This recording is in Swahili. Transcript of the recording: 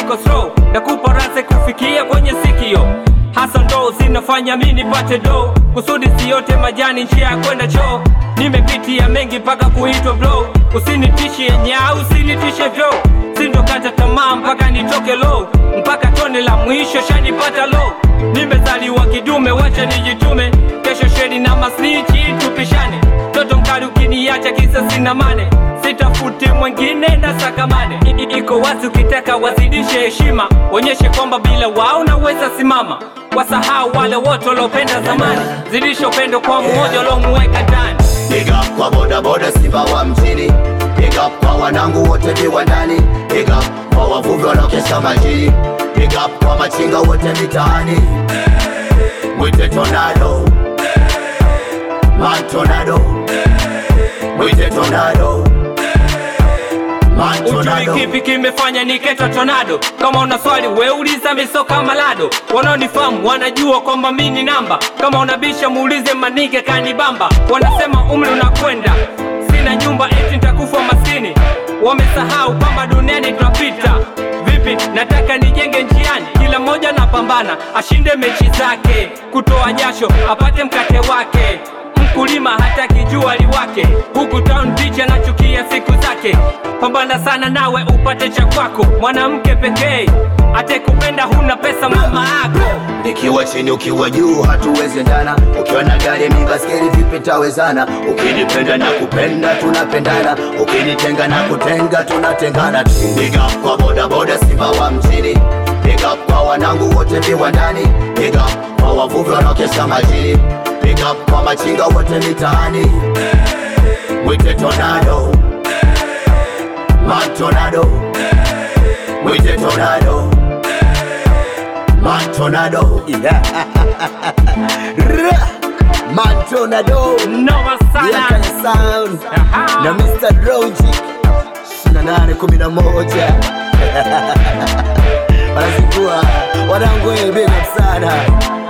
niko slow, nakupa rase kufikia kwenye sikio. Hasa ndo zinafanya mimi nipate do, kusudi si yote majani njia ya kwenda choo. Nimepitia mengi mpaka kuitwa blow, usinitishe nyau usinitishe vyo. Sindokata tamaa mpaka nitoke low, mpaka tone la mwisho shanipata low. Nimezaliwa kidume wacha nijitume, kesho shedi na masnichi tupishane. Toto mkali ukiniacha kisa sina mane, sitafute mwengine na sakamane. Iko wazi ukitaka wazidishe heshima, onyeshe kwamba bila wao naweza simama. Wasahau wale wote waliopenda zamani, zidisha upendo kwa mmoja uliomuweka ndani. Big up kwa boda boda simba wa mjini, big up kwa wanangu wote viwandani, big up kwa wavuvi wanaokesha majini, big up kwa machinga wote mitaani. Mwite tornado, man tornado, mwite tornado, man tornado. Ujui kipi kimefanya niketwa tornado? Kama una swali we uliza misoka malado. Wanaonifahamu wanajua kwamba mimi ni namba, kama unabisha muulize manige kanibamba. Wanasema umri unakwenda, sina nyumba eti nitakufa maskini. Wamesahau kwamba duniani tunapita. Vipi nataka nijenge njiani, kila mmoja napambana ashinde mechi zake, kutoa jasho apate mkate wake. Mkulima hataki jua liwake, huku town bitch anachukia siku zake. Pambana sana nawe upate cha kwako, mwanamke pekee atakupenda huna pesa mama yako. Nikiwa chini ukiwa juu hatuwezi endana, ukiwa na gari mimi baskeli vipi tawezana. Ukinipenda na kupenda tunapendana, ukinitenga na kutenga tunatengana. Big up kwa boda boda simba wa mjini, big up kwa wanangu wote viwandani, big up kwa wavuvi wanaokesha majini, big up kwa machinga wote mitaani. Mwite tornado, man tornado, mwite tornado, man tornado. Man tornado, Noma sana Yakana sound na Mr. Roji 2811 wanazingua wanangu big up sana.